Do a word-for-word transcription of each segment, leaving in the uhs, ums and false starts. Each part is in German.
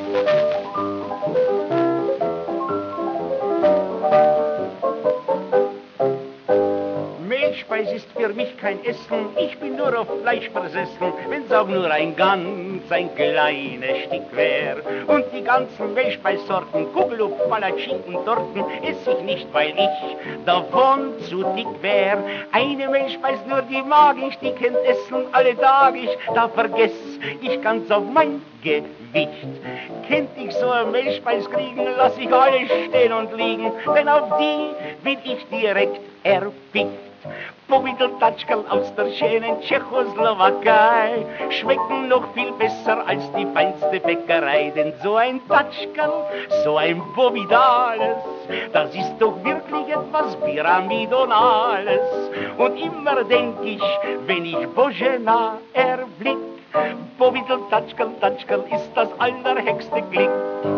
Mehlspeis ist für mich kein Essen, ich bin nur auf Fleisch versessen, wenn's auch nur ein ganz, ein kleines Stück wär. Und die ganzen Mehlspeissorten, Kugelhupf, Palatschin und Torten, ess ich nicht, weil ich davon zu dick wär. Eine Mehlspeis nur, die mag ich, die kennt Essen alle Tag ich, da vergess ich ganz auf mein Gewicht. Kennt ich so eine Mehlspeis kriegen, lass ich alles stehen und liegen, denn auf die bin ich direkt erpicht. Powidl-Tatschkerl aus der schönen Tschechoslowakei schmecken noch viel besser als die feinste Bäckerei. Denn so ein Tatschkerl, so ein Powidales, das ist doch wirklich etwas Pyramidonales. Und immer denk ich, wenn ich Božena erblick, Powidl-Tatschkerl, Tatschkerl ist das allerhöchste Glück.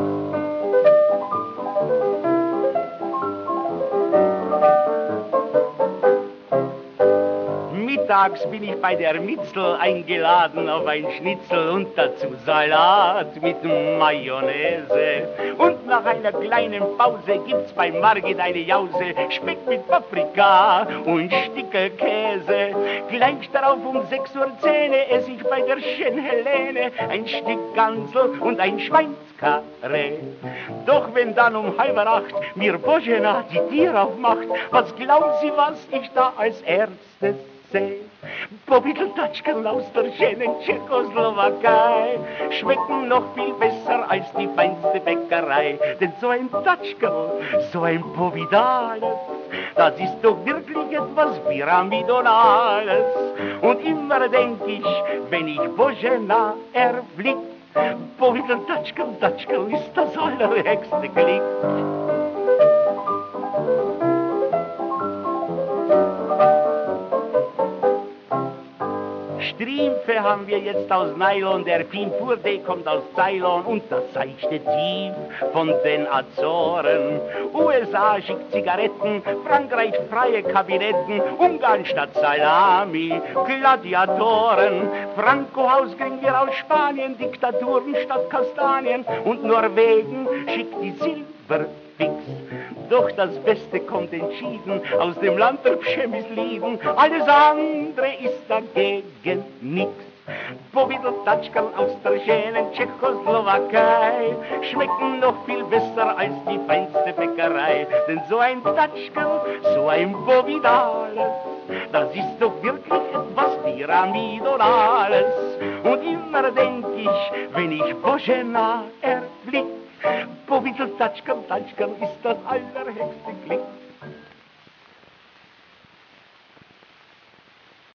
Mittags bin ich bei der Mitzel eingeladen auf ein Schnitzel und dazu Salat mit Mayonnaise. Und nach einer kleinen Pause gibt's bei Margit eine Jause, Speck mit Paprika und Stücke Käse. Gleich darauf um sechs Uhr zehn ess ich bei der schönen Helene ein Stück Gansel und ein Schweinskarree. Doch wenn dann um halb acht mir Božena die Tür aufmacht, was glauben Sie, was ich da als erstes seh? Powidl-Tatschkerl aus der schönen Tschechoslowakei schmecken noch viel besser als die feinste Bäckerei. Denn so ein Tatschkerl, so ein Powidales, das ist doch wirklich etwas Pyramidonales. Und immer denk ich, wenn ich Božena erblick, Powidl-Tatschkerl, Tatschkerl ist das allerhöchste Glück. Strümpfe haben wir jetzt aus Nylon, der Pinpurde kommt aus Ceylon und das seichte Tief von den Azoren. U S A schickt Zigaretten, Frankreich freie Kabinetten, Ungarn statt Salami, Gladiatoren. Franco-Haus kriegen wir aus Spanien, Diktaturen statt Kastanien und Norwegen schickt die Silberfix. Doch das Beste kommt entschieden aus dem Land der Pschemislieden. Alles andere ist dagegen nix. Powidl-Tatschkerl aus der schönen Tschechoslowakei schmecken noch viel besser als die feinste Bäckerei. Denn so ein Tatschkerl, so ein Powidales, das ist doch wirklich etwas Pyramidonales. Und immer denk ich, wenn ich Božena erblick, Powidl-Tatschkerl, Tatschkerl ist das allerhöchste